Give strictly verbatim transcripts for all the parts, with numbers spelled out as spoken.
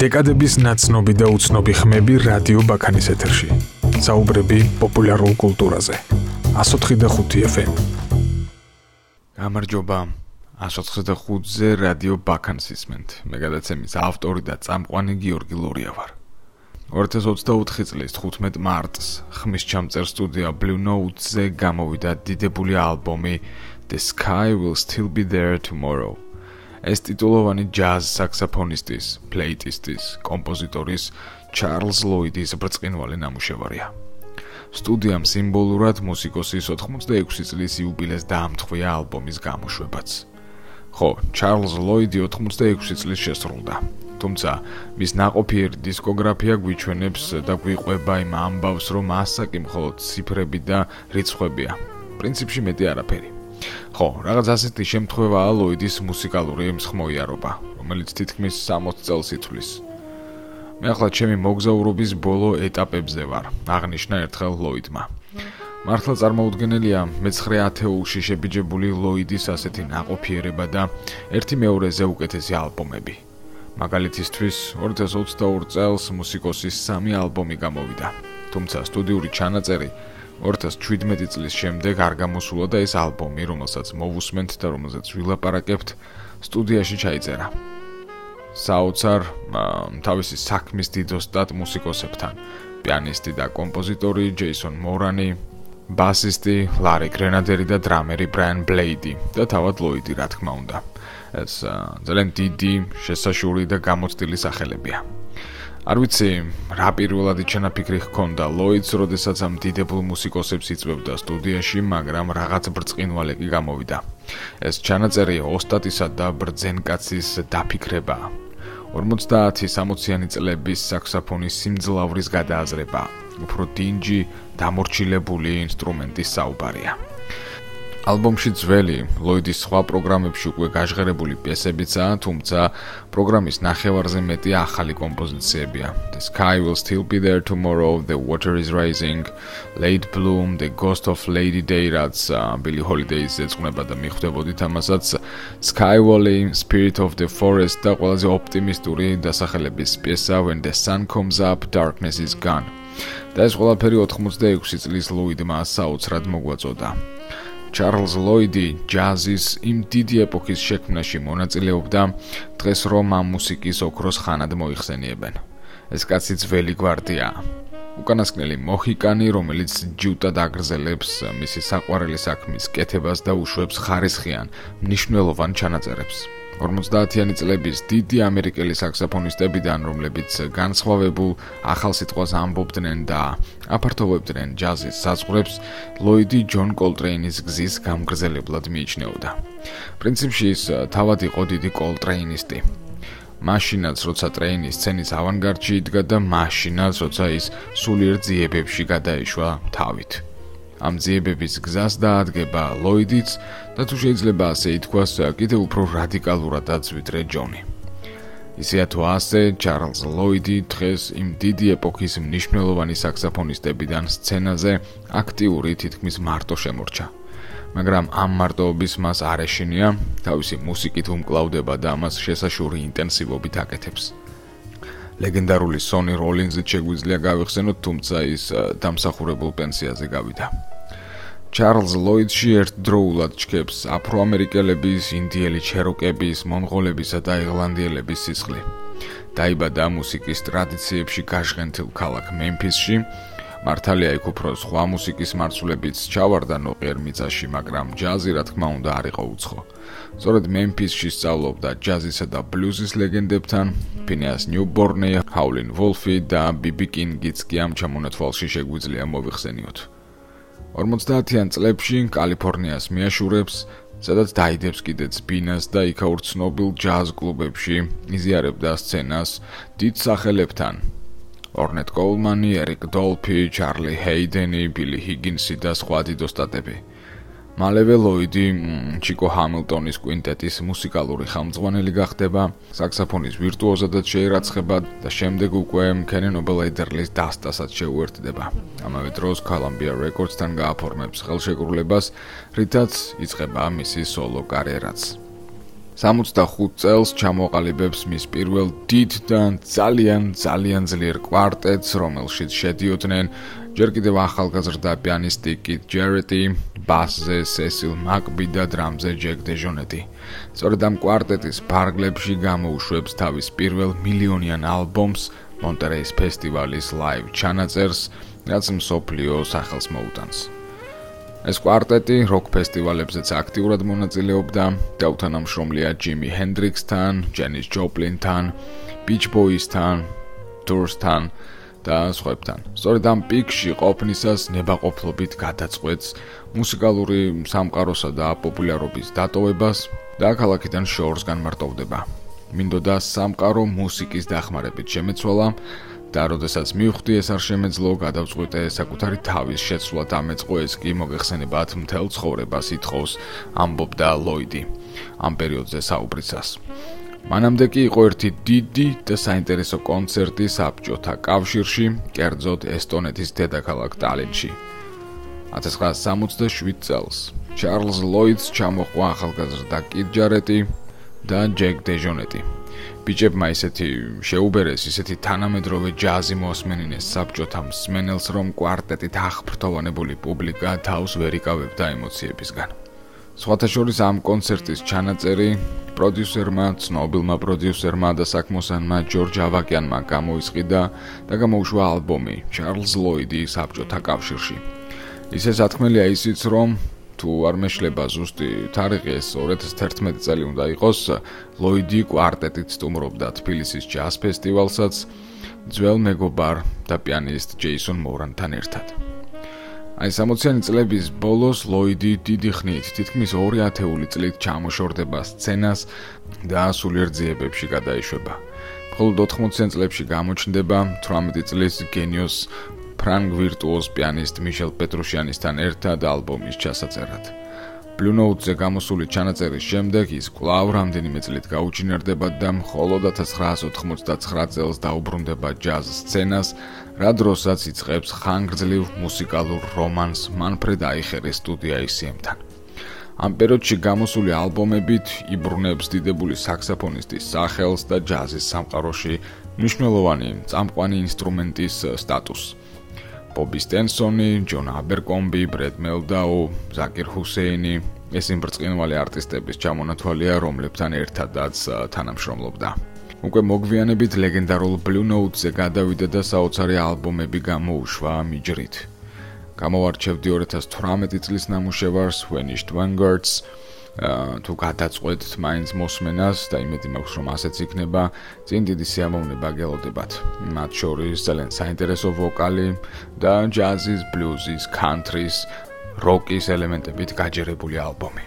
დეკადების ნაცნობი და უცნობი ხმები რადიო ბაქანის ეთერში. საუბრები პოპულარულ კულტურაზე. one oh five point five F M. გამარჯობა. one oh five point five-ზე რადიო ბაქანს ისმენთ. მე გადაცემის ავტორი და წამყვანი გიორგი ლორია ვარ. two thousand twenty-four წლის თხუთმეტ მარტს ხმის ჩამწერ სტუდია Blue Note-ზე გამოვიდა დიდებული ალბომი The Sky Will Still Be There Tomorrow. ეს ტიტულოვანი ჯაზ საქსაფონისტის, პლეიტისტის, კომპოზიტორის ჩარლზ ლოიდის ბრწყინვალე ნამუშევარია. სტუდიამ სიმბოლურად მუსიკოსის ოცდაექვსი წლის იუბილეს დაამთხვია ალბომის გამოშვებაც. ხო, ჩარლზ ლოიდი ოცდაექვსი წლის შესრულდა. თუმცა მის ნაყოფიერი დისკოგრაფია გვიჩვენებს და გვიყვება იმ ამბავს, რომ ასაკი მხოლოდ ციფრები და რიცხვებია. პრინციპში მეტი არაფერი. ხო, რაღაც ასეთი შემთხვევაა ლოიდის მუსიკალური მსხმოიარობა, რომელიც თითქმის სამოცდ წელს ითვლის. მე ახლა ჩემი მოგზაურობის ბოლო ეტაპებზე ვარ, აღნიშნა ერთხელ ლოიდმა. მართლა წარმოუდგენელია მეცხრე ათეულში შებიჯებული ლოიდის ასეთი ნაყოფიერება და ერთი მეორეზე უკეთესი ალბომები. მაგალითისთვის, two thousand twenty-four წელს მუსიკოსის სამი ალბომი გამოვიდა, თუმცა სტუდიური ჩანაწერი two thousand seventeen წლის შემდეგ არ გამოსულა და ეს ალბომი, რომელსაც მოვუსმენთ და რომელზეც ვილაპარაკებთ, სტუდიაში ჩაიწერა. საოცარ თავისი საქმის დიდ ოსტატ მუსიკოსებთან, პიანისტი და კომპოზიტორი ჯეისონ მორანი, ბასისტი ლარი გრენადერი და დრამერი ბრაიან ბლეიდი და თავად ლოიდი, რა თქმა უნდა. ეს ძალიან დიდი, შესაშური და გამოცდილი სახელებია. არ ვიცი, რა პირველადი ჩანაფიქრი ჰქონდა ლოიდს, როდესაც ამ დიდებულ მუსიკოსებს იწვევდა სტუდიაში, მაგრამ რაღაც ბრწყინვალე კი გამოვიდა. ეს ჩანაწერი ოსტატისა და ბრძენკაცის დაფიქრებაა. ორმოცდაათი-სამოციანი წლების საქსაფონის სიმძლავრის გადააზრება, უფრო დინჯი, დამორჩილებული ინსტრუმენტის საუბარია. ალბომში ძველი, ლოიდის სხვა პროგრამებში უკვე გაჟღერებული პიესებიცაა, თუმცა პროგრამის ნახევარზე მეტი ახალი კომპოზიციებია. The Sky Will Still Be There Tomorrow, The Water Is Rising, Late Bloom, The Ghost of Lady Day, რაც Billie Holiday-ს ეძღვნება და მიხვდებოდით ამასაც, Sky Valley, Spirit of the Forest და ყველაზე ოპტიმისტური დასახელების პიესა When the Sun Comes Up, Darkness Is Gone. და ეს ყველაფერი ოცდაექვსი წლის ლოიდმა საოცრად მოგვაწოდა. ჩარლზ ლოიდი ჯაზის იმ დიდი ეპოქის შექმნაში მონაწილეობდა, დღეს რომ ამ მუსიკის ოქროს ხანად მოიხსენიებენ. ეს კაცი ძველი გვარდიაა. უკანასკნელი მოჰიკანი, რომელიც ჯიუტად აგრძელებს მისი საყვარელი საქმის კეთებას და უშვებს ხარისხიან, მნიშვნელოვან ჩანაწერებს. ორმოცდაათიანი წლების დიდი ამერიკელი საქსაფონისტებიდან, რომლებიც განსხვავებულ ახალ სიტყვას ამბობდნენ და აფართოვებდნენ ჯაზის საზღვრებს, ლოიდი ჯონ კოლტრეინის გზის გამგრძელებლად მიიჩნეოდა. პრინციპში ის თავად იყო დიდი კოლტრეინისტი. მაშინაც, როცა ტრეინი სცენის ავანგარდში იდგა და მაშინაც, როცა ის სულიერ ძიებებში გადაეშვა თავით. ამ ძიებების გზას დაადგება ლოიდიც და თუ შეიძლება ასე ითქვას, კიდევ უფრო რადიკალურადაც ვიდრე ჯონი. ისეა თუ ასე, ჩარლზ ლოიდი დღეს იმ დიდი ეპოქის მნიშვნელოვანი საქსაფონისტებიდან სცენაზე აქტიური თითქმის მარტო შემორჩა. მაგრამ ამ მარტოობის მას არ ეშინია, თავისი მუსიკით უმკლავდება და ამას შესაშური ინტენსივობით აკეთებს. ლეგენდარული სონი როლინზით შეგვიძლია გავიხსენოთ, თუმცა ის დამსახურებულ პენსიაზე გავიდა. ჩარლზ ლოიდში ერთდროულად ჩქეფს აფროამერიკელების, ინდიელი ჩეროკების, მონღოლებისა და ირლანდიელების სისხლი. დაიბადა მუსიკის ტრადიციებში გაშღენთილ ქალაქ მემფისში, მართალია იქ უფრო სხვა მუსიკის მარცვლებიც ჩავარდა ნოყიერ მიწაში, მაგრამ ჯაზი, რა თქმა უნდა, არ იყო უცხო. სწორედ მემფისში სწავლობდა ჯაზისა და ბლუზის ლეგენდებთან, ფინეას ნიუბორნი, ჰაულინ ვოლფი და ბიბი კინგიც კი ამ ჩამონათვალში შეგვიძლია მოვიხსენიოთ. ორმოცდაათიან წლებში კალიფორნიას მიაშურებს, სადაც დაიდებს კიდეც ბინას და იქაურ ცნობილ ჯაზ კლუბებში იზიარებდა სცენას დიდ სახელებთან. ორნეტ კოულმანი, ერიკ დოლფი, ჩარლი ჰეიდენი, ბილი ჰიგინსი და სხვა დიდ ოსტატები. მალევე ლოიდი ჩიკო ჰამილტონის კვინტეტის მუსიკალური ხელმძღვანელი გახდება, საქსაფონის ვირტუოზადაც შეირაცხება და შემდეგ უკვე კენი ნობელ ედერლის დასტასაც შეუერთდება. ამავე დროს Columbia Records-თან გააფორმებს ხელშეკრულებას, რითაც იწყება მისი სოლო კარიერაც. სამოცდახუთ წელს ჩამოყალიბებს მის პირველ დიდ და ძალიან ძალიან ძლიერ კვარტეტს, რომელშიც შედიოდნენ ჯერ კიდევ ახალგაზრდა პიანისტი კით ჯერეტი, ბასზე სესილ მაკბი და დრამზე ჯეკ დეჟონეტი. სწორედ ამ კვარტეტის ფარგლებში გამოუშვებს თავის პირველ მილიონიან ალბომს, მონტერეის ფესტივალის ლაივ ჩანაწერს, რაც მსოფლიო სახელს მოუტანს. ეს კვარტეტი როკ ფესტივალებზეც აქტიურად მონაწილეობდა, დაუთანამშრომლია ჯიმი ჰენდრიქსთან, ჯენის ჯოპლინთან, ბიჩ ბოისთან, დურსთან და სხვებთან. სწორედ ამ პიკში ყოფნისას ნებაყოფლობით გადაწყვეტს მუსიკალური სამყაროსა და პოპულარობის დატოვებას და ქალაქიდან შორს განმარტოვდება. მინდოდა სამყარო მუსიკის დახმარებით შემეცვალა და როდესაც მივხვდი ეს არ შემეძლო, გადავწყვიტე საკუთარი თავის შეცვლად ამეწყო, ეს კი მოგეხსენებათ მთელ ცხოვრებას ითხოვს, ამბობდა ლოიდი ამ პერიოდზე საუბრისას. მანამდე კი იყო ერთი დიდი და საინტერესო კონცერტი საბჭოთა კავშირში, კერძოდ ესტონეთის დედაქალაქ ტალინში. ათას ცხრაასა სამოცდაშვიდ წელს ჩარლზ ლოიდს ჩამოყვა ახალგაზრდა კით ჯარეტი და ჯეკ დეჟონეტი. ბიჭებმა ისეთი შეუბერეს, ისეთი თანამედროვე ჯაზი მოასმენინეს საბჭოთა მსმენელს, რომ კვარტეტით აღფრთოვანებული პუბლიკა თავს ვერ იკავებდა ემოციებისგან. სხვათა შორის ამ კონცერტის ჩანაწერი პროდიუსერმა, ცნობილმა პროდიუსერმა და საქმოსანმა ჯორჯ ავაკიანმა გამოისყიდა და გამოუშვა ალბომი ჩარლზ ლოიდი საბჭოთა კავშირში. ისე სათქმელია ისიც, რომ თუ არ მეშლება ზუსტი თარიღი, ეს ორი ათას თერთმეტი წელი უნდა იყოს, ლოიდი კვარტეტით სტუმრობდა თბილისის ჯაზ ფესტივალსაც ძველ მეგობარ და პიანისტ ჯეისონ მორანთან ერთად. აი სამოციანი წლების ბოლოს ლოიდი დიდი ხნით, თითქმის ორი ათეული წლით ჩამოშორდება სცენას და სულიერ ძიებებში გადაიშვება. მხოლოდ ოთხმოციან წლებში გამოჩნდება თვრამეტი წლის გენიოს ფრანგ ვირტუოზ პიანისტ მიშელ პეტრუშიანისთან ერთად ალბომის ჩასაწერად. Blue Note-ზე გამოსული ჩანაწერის შემდეგ ის კვლავ რამდენიმე წლით გაუჩინარდება და მხოლოდ ათას ცხრაასა ოთხმოცდაცხრა წელს დაუბრუნდება ჯაზ სცენას, რა დროსაც იწყებს ხანგრძლივ მუსიკალურ რომანს მანფრედ აიხერის სტუდია ай სი ემ-თან. ამ პერიოდში გამოსული ალბომებით იბრუნებს დიდებული საქსოფონისტის სახელს და ჯაზის სამყაროში მნიშვნელოვანი წამყვანი ინსტრუმენტის სტატუსს. ბობი სტენსონი, ჯონ აბერკომბი, ბრედ მელდაუ, ზაკირ ჰუსეინი, ეს იმ ბრწყინვალე არტისტების ჩამონათვალია, რომლებთან ერთადაც თანამშრომლობდა. უკვე მოგვიანებით ლეგენდარულ Blue Note-ზე გადავიდა და საოცარი ალბომები გამოუშვა მიჯრით. გამოვარჩევდი ორი ათას თვრამეტი წლის ნამუშევარს Vanished Vanguards, თუ გადაწყვეტთ მაინც მოსმენას და იმედი მაქვს, რომ ასეც იქნება, წინ დიდი სიამოვნება გელოდებათ. მათ შორის ძალიან საინტერესო ვოკალი და ჯაზის, ბლუზის, კანთრის, როკის ელემენტებით გაჯერებული ალბომი.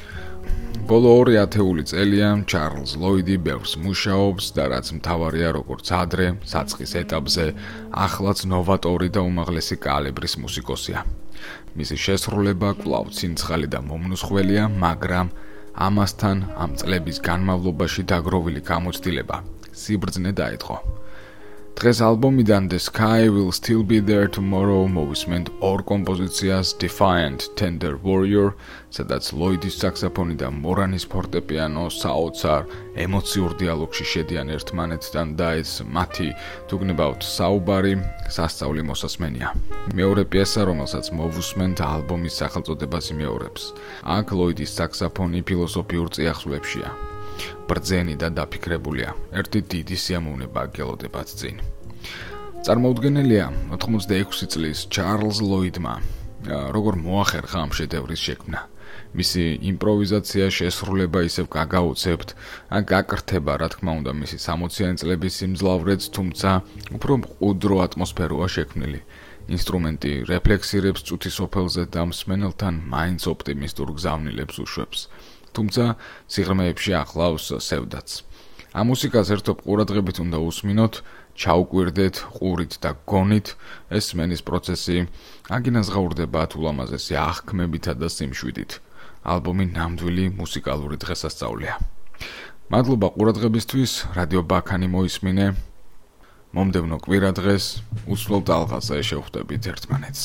ბოლო ორი ათეული წელია ჩარლზ ლოიდი ბევრს მუშაობს და რაც მთავარია, როგორც ადრე, საწყის ეტაპზე, ახლაც ნოვატორი და უმაღლესი კალიბრის მუსიკოსია. მისი შესრულება კვლავ ცინცხალი და მომნუსხველია, მაგრამ ამასთან ამ წლების განმავლობაში დაგროვილი გამოცდილება სიბრძნე დაეწყო. დღეს ალბომიდან The Sky Will Still Be There Tomorrow მოვისმენთ ორ კომპოზიციას Defiant Tender Warrior, სადაც ლოიდის საქსოფონი და მორანის ფორტეპიანო საოცარ ემოციურ დიალოგში შედიან ერთმანეთთან და ეს მათი თუ გნებავთ საუბარი სასწაული მოსასმენია. მეორე პიესა, რომელსაც მოვუსმენთ, ალბომის სახელწოდებას იმეორებს. აქ ლოიდის საქსოფონი ფილოსოფიურ წიაღსვლებშია. ბრძენი და დაფიქრებულია. ერთი დიდი სიამოვნება გელოდებათ წინ. წარმოუდგენელია ოთხმოცდაექვსი წლის ჩარლზ ლოიდმა როგორ მოახერხა ამ შედევრის შექმნა. მისი იმპროვიზაცია, შესრულება ისევ გაგაუცებთ, ან გაკრთება, რა თქმა უნდა, მისი სამოციანი წლების სიმძლავრეც, თუმცა უფრო მყუდრო ატმოსფეროა შექმნილი. ინსტრუმენტი რეფლექსირებს წუთის ოფელზე და მსმენელთან მაინც ოპტიმისტურ გზავნილებს უშვებს. თუმცა სიღრმეებში ახლავს სევდაც. ამ მუსიკას ერთობ ყურადღებით უნდა უსმინოთ, ჩაუკვირდეთ ყურით და გონით, ეს სმენის პროცესი აგინაზღაურდება ულამაზესი აღქმებითა და სიმშვიდით. ალბომი ნამდვილი მუსიკალური დღესასწაულია. მადლობა ყურადღებისთვის, რადიო ბაქანი მოისმინე. მომდევნო კვირა დღეს უსვლელ ტალღაზე შევხვდებით ერთმანეთს.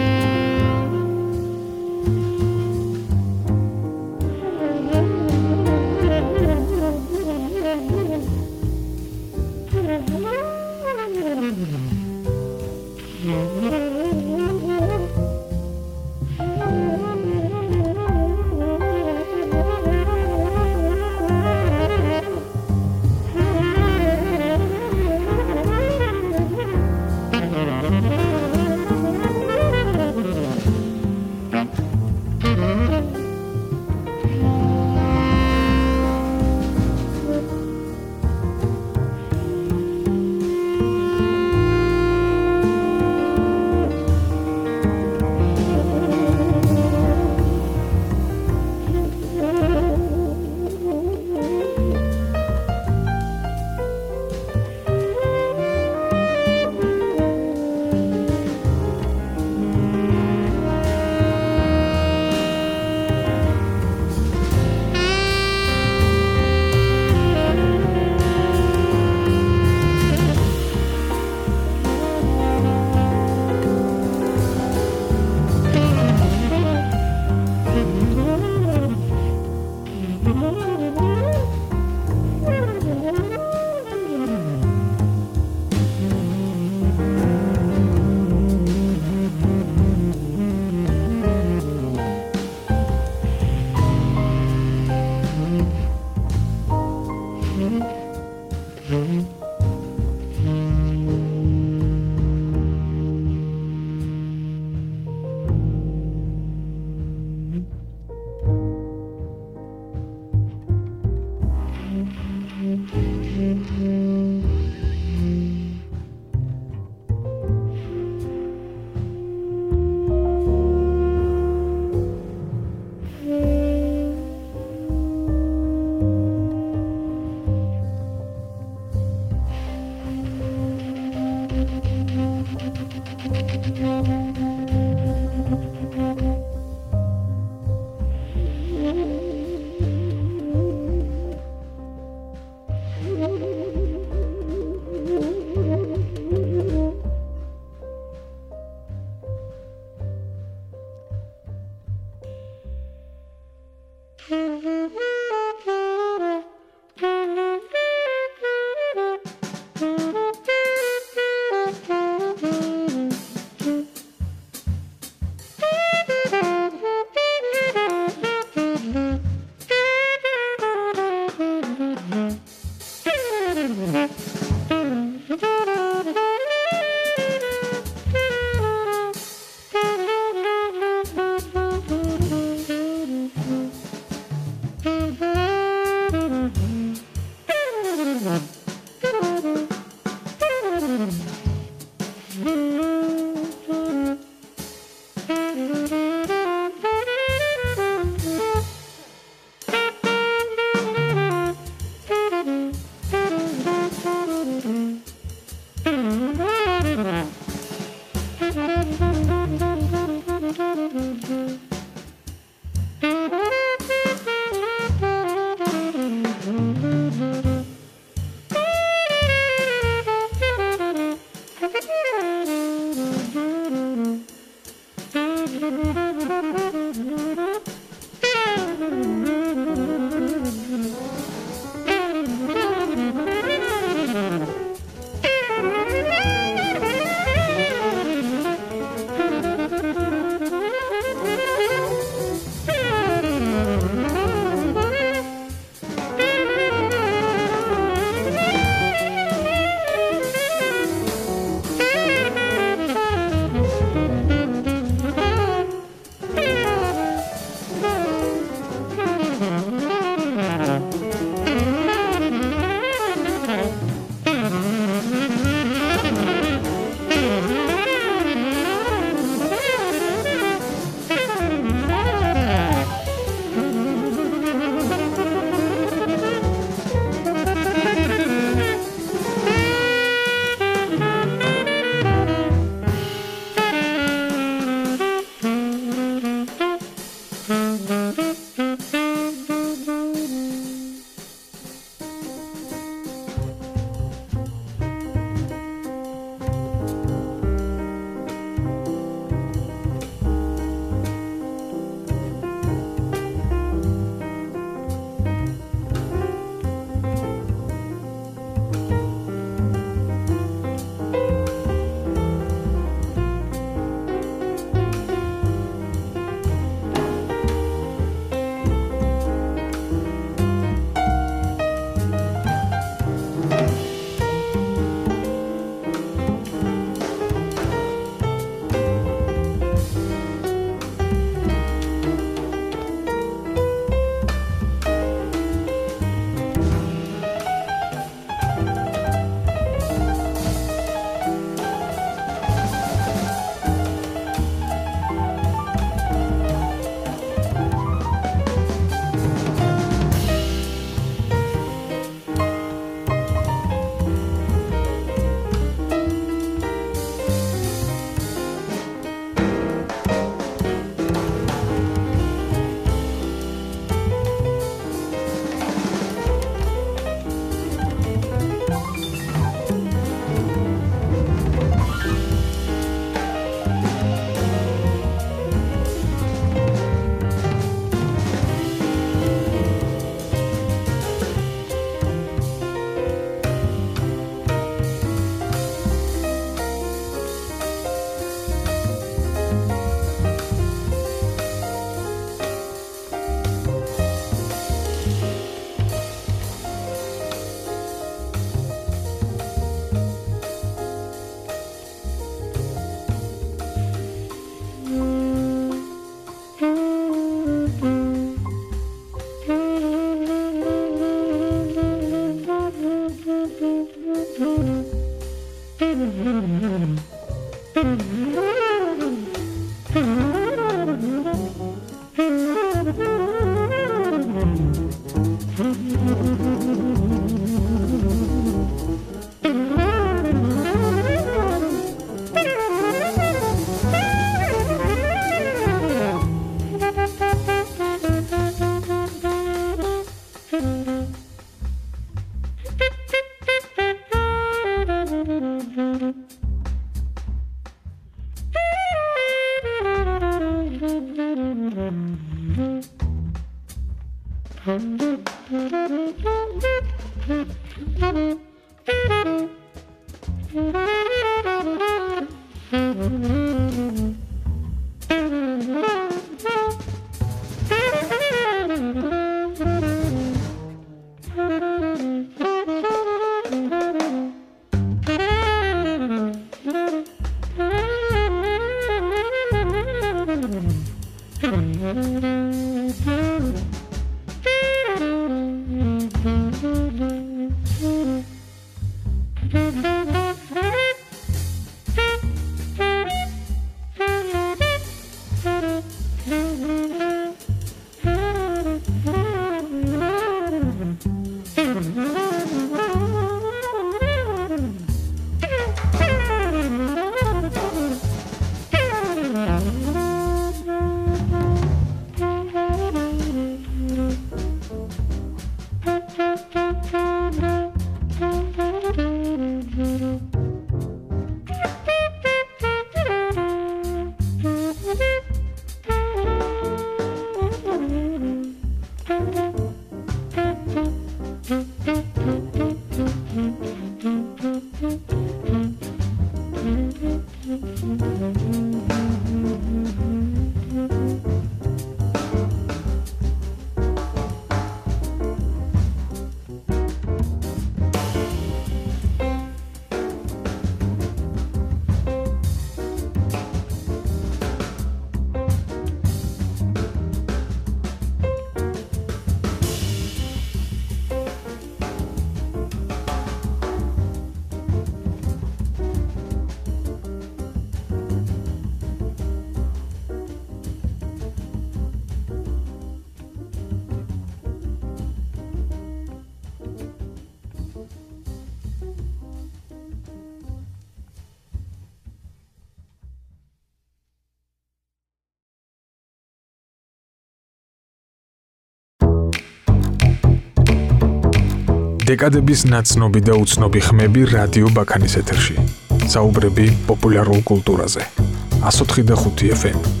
დეკადების ნაცნობი და უცნობი ხმები რადიო ბაქანის ეთერში. საუბრები პოპულარულ კულტურაზე. one oh five F M